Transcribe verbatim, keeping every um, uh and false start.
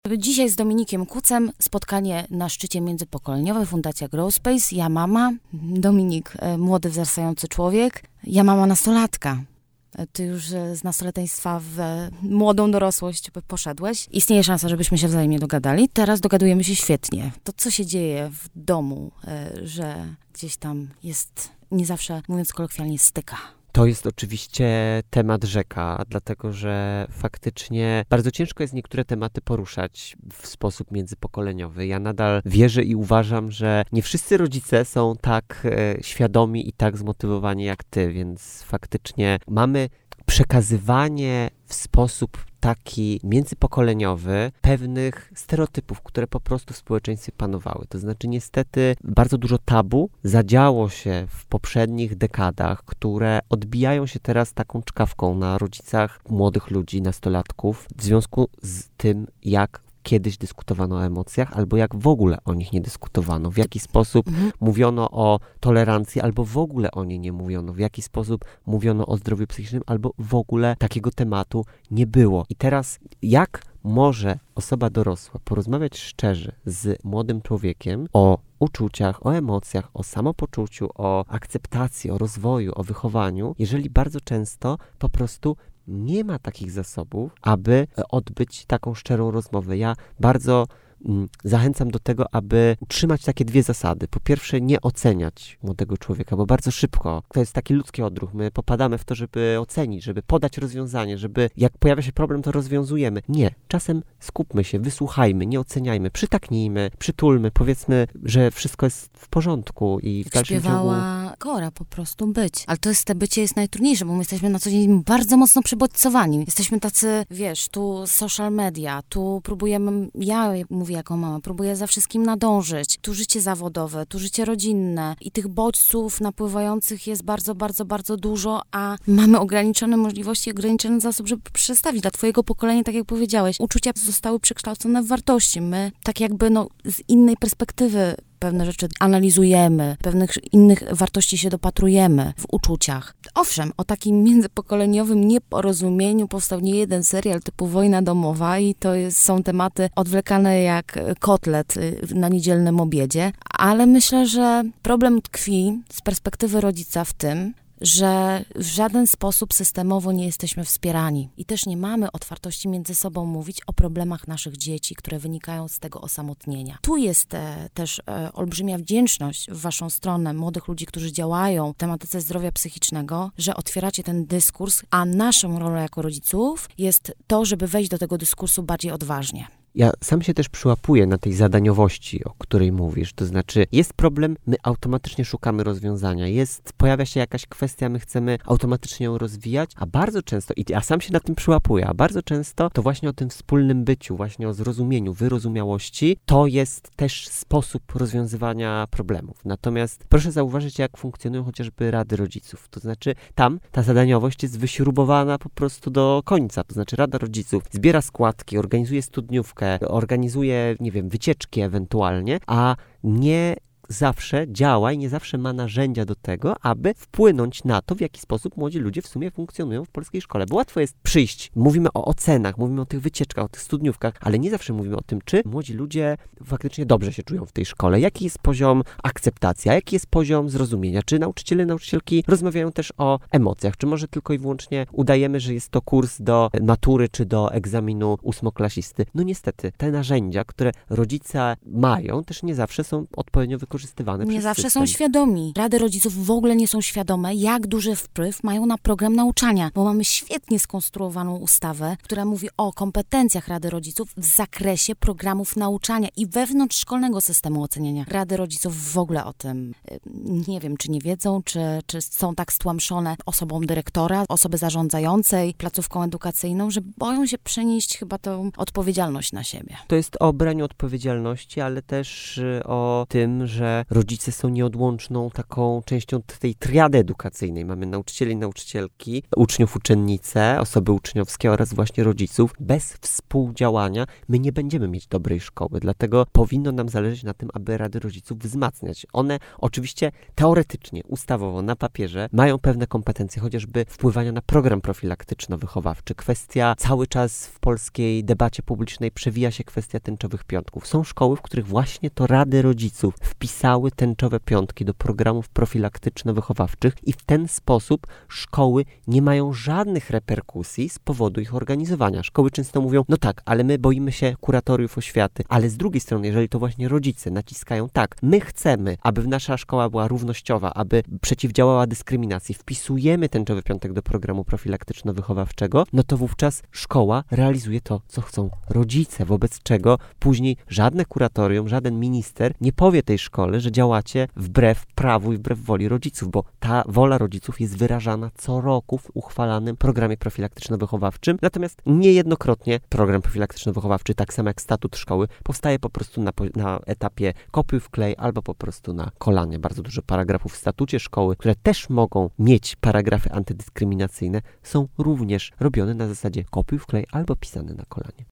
Dzisiaj z Dominikiem Kucem spotkanie na szczycie międzypokoleniowe Fundacja Growspace. Ja mama, Dominik młody, wzrastający człowiek, ja mama nastolatka. Ty już z nastoletństwa w młodą dorosłość poszedłeś. Istnieje szansa, żebyśmy się wzajemnie dogadali. Teraz dogadujemy się świetnie. To, co się dzieje w domu, że gdzieś tam jest, nie zawsze, mówiąc kolokwialnie, styka. To jest oczywiście temat rzeka, dlatego że faktycznie bardzo ciężko jest niektóre tematy poruszać w sposób międzypokoleniowy. Ja nadal wierzę i uważam, że nie wszyscy rodzice są tak e, świadomi i tak zmotywowani jak ty, więc faktycznie mamy przekazywanie w sposób taki międzypokoleniowy pewnych stereotypów, które po prostu w społeczeństwie panowały. To znaczy niestety bardzo dużo tabu zadziało się w poprzednich dekadach, które odbijają się teraz taką czkawką na rodzicach młodych ludzi, nastolatków, w związku z tym, jak kiedyś dyskutowano o emocjach, albo jak w ogóle o nich nie dyskutowano, w jaki sposób mhm. mówiono o tolerancji, albo w ogóle o niej nie mówiono, w jaki sposób mówiono o zdrowiu psychicznym, albo w ogóle takiego tematu nie było. I teraz jak może osoba dorosła porozmawiać szczerze z młodym człowiekiem o uczuciach, o emocjach, o samopoczuciu, o akceptacji, o rozwoju, o wychowaniu, jeżeli bardzo często po prostu nie ma takich zasobów, aby odbyć taką szczerą rozmowę. Ja bardzo mm, zachęcam do tego, aby utrzymać takie dwie zasady. Po pierwsze, nie oceniać młodego człowieka, bo bardzo szybko, to jest taki ludzki odruch, my popadamy w to, żeby ocenić, żeby podać rozwiązanie, żeby jak pojawia się problem, to rozwiązujemy. Nie. Czasem skupmy się, wysłuchajmy, nie oceniajmy, przytaknijmy, przytulmy, powiedzmy, że wszystko jest w porządku i w dalszym Śpiewała ciągu... Kora, po prostu być. Ale to jest, te bycie jest najtrudniejsze, bo my jesteśmy na co dzień bardzo mocno przebodźcowani. Jesteśmy tacy, wiesz, tu social media, tu próbujemy, ja mówię jako mama, próbuję za wszystkim nadążyć. Tu życie zawodowe, tu życie rodzinne i tych bodźców napływających jest bardzo, bardzo, bardzo dużo, a mamy ograniczone możliwości, ograniczony zasób, żeby przestawić dla twojego pokolenia, tak jak powiedziałeś. Uczucia zostały przekształcone w wartości. My tak jakby no z innej perspektywy pewne rzeczy analizujemy, pewnych innych wartości się dopatrujemy w uczuciach. Owszem, o takim międzypokoleniowym nieporozumieniu powstał nie jeden serial typu Wojna domowa i to jest, są tematy odwlekane jak kotlet na niedzielnym obiedzie, ale myślę, że problem tkwi z perspektywy rodzica w tym, że w żaden sposób systemowo nie jesteśmy wspierani i też nie mamy otwartości między sobą mówić o problemach naszych dzieci, które wynikają z tego osamotnienia. Tu jest e, też e, olbrzymia wdzięczność w waszą stronę, młodych ludzi, którzy działają w tematyce zdrowia psychicznego, że otwieracie ten dyskurs, a naszą rolą jako rodziców jest to, żeby wejść do tego dyskursu bardziej odważnie. Ja sam się też przyłapuję na tej zadaniowości, o której mówisz. To znaczy, jest problem, my automatycznie szukamy rozwiązania. Jest, pojawia się jakaś kwestia, my chcemy automatycznie ją rozwijać, a bardzo często, i ja sam się na tym przyłapuję, a bardzo często to właśnie o tym wspólnym byciu, właśnie o zrozumieniu, wyrozumiałości, to jest też sposób rozwiązywania problemów. Natomiast proszę zauważyć, jak funkcjonują chociażby rady rodziców. To znaczy, tam ta zadaniowość jest wyśrubowana po prostu do końca. To znaczy, Rada Rodziców zbiera składki, organizuje studniówkę, organizuje, nie wiem, wycieczki ewentualnie, a nie zawsze działa i nie zawsze ma narzędzia do tego, aby wpłynąć na to, w jaki sposób młodzi ludzie w sumie funkcjonują w polskiej szkole. Bo łatwo jest przyjść, mówimy o ocenach, mówimy o tych wycieczkach, o tych studniówkach, ale nie zawsze mówimy o tym, czy młodzi ludzie faktycznie dobrze się czują w tej szkole, jaki jest poziom akceptacji, jaki jest poziom zrozumienia, czy nauczyciele, nauczycielki rozmawiają też o emocjach, czy może tylko i wyłącznie udajemy, że jest to kurs do matury, czy do egzaminu ósmoklasisty. No niestety, te narzędzia, które rodzice mają, też nie zawsze są odpowiednio wykorzystywane. Nie zawsze system. są świadomi. Rady rodziców w ogóle nie są świadome, jak duży wpływ mają na program nauczania, bo mamy świetnie skonstruowaną ustawę, która mówi o kompetencjach Rady Rodziców w zakresie programów nauczania i wewnątrzszkolnego systemu oceniania. Rady rodziców w ogóle o tym nie wiem, czy nie wiedzą, czy, czy są tak stłamszone osobą dyrektora, osoby zarządzającej, placówką edukacyjną, że boją się przenieść chyba tą odpowiedzialność na siebie. To jest o braniu odpowiedzialności, ale też o tym, że że rodzice są nieodłączną taką częścią tej triady edukacyjnej. Mamy nauczycieli, nauczycielki, uczniów, uczennice, osoby uczniowskie oraz właśnie rodziców. Bez współdziałania my nie będziemy mieć dobrej szkoły, dlatego powinno nam zależeć na tym, aby rady rodziców wzmacniać. One oczywiście teoretycznie, ustawowo, na papierze mają pewne kompetencje, chociażby wpływania na program profilaktyczno-wychowawczy. Kwestia cały czas w polskiej debacie publicznej przewija się kwestia tęczowych piątków. Są szkoły, w których właśnie to rady rodziców wpisały tęczowe piątki do programów profilaktyczno-wychowawczych i w ten sposób szkoły nie mają żadnych reperkusji z powodu ich organizowania. Szkoły często mówią, no tak, ale my boimy się kuratoriów oświaty, ale z drugiej strony, jeżeli to właśnie rodzice naciskają, tak, my chcemy, aby nasza szkoła była równościowa, aby przeciwdziałała dyskryminacji, wpisujemy tęczowy piątek do programu profilaktyczno-wychowawczego, no to wówczas szkoła realizuje to, co chcą rodzice, wobec czego później żadne kuratorium, żaden minister nie powie tej szkole, że działacie wbrew prawu i wbrew woli rodziców, bo ta wola rodziców jest wyrażana co roku w uchwalanym programie profilaktyczno-wychowawczym, natomiast niejednokrotnie program profilaktyczno-wychowawczy, tak samo jak statut szkoły, powstaje po prostu na, na etapie kopiuj wklej albo po prostu na kolanie. Bardzo dużo paragrafów w statucie szkoły, które też mogą mieć paragrafy antydyskryminacyjne, są również robione na zasadzie kopiuj wklej albo pisane na kolanie.